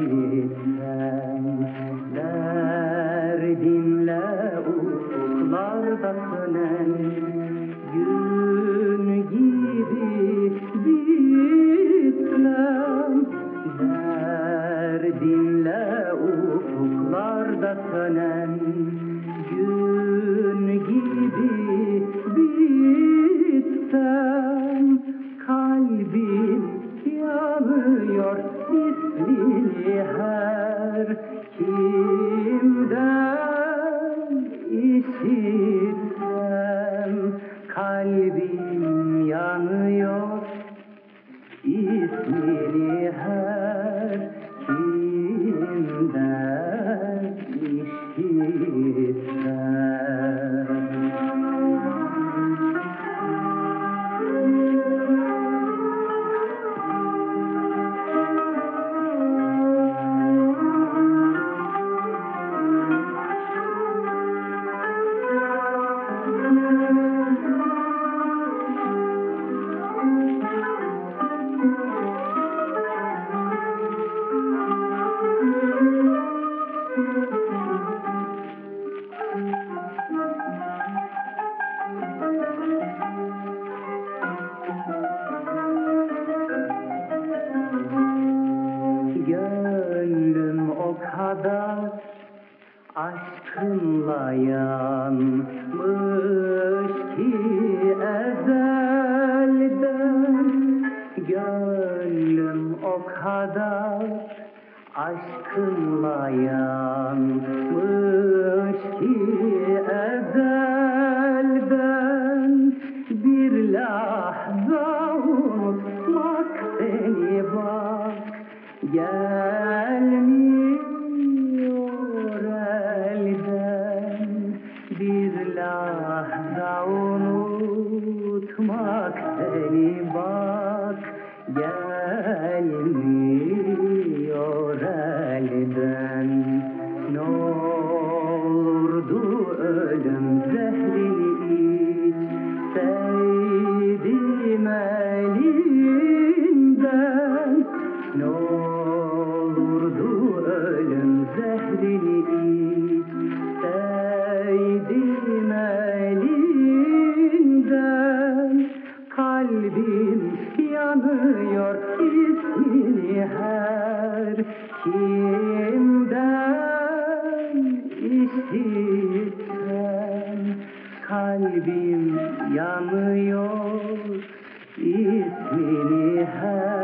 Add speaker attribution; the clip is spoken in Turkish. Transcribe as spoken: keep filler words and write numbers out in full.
Speaker 1: işitsem, derdinle ufuklarda sönen gün gibi gitsem, derdinle ufuklarda sönen gün gibi gitsem, kalbim yanıyor ismini her kimden işitsem, kalbim yanıyor ismini her kimden işitsem. Gönlüm o kadar aşkınla yanmış ki ezelden, gönlüm o kadar aşkınla yanmış ki ezelden, bir lahza unutmak seni bak gelmiyor elden, bir lahza unutmak seni bak gelmiyor elden. Ne olurdu ölüm zehrini içseydim elinden, ne olurdu ölüm zehrini içseydim elinden, kalbim yanıyor ismini her kimden işitsem, kalbim yanıyor ismini her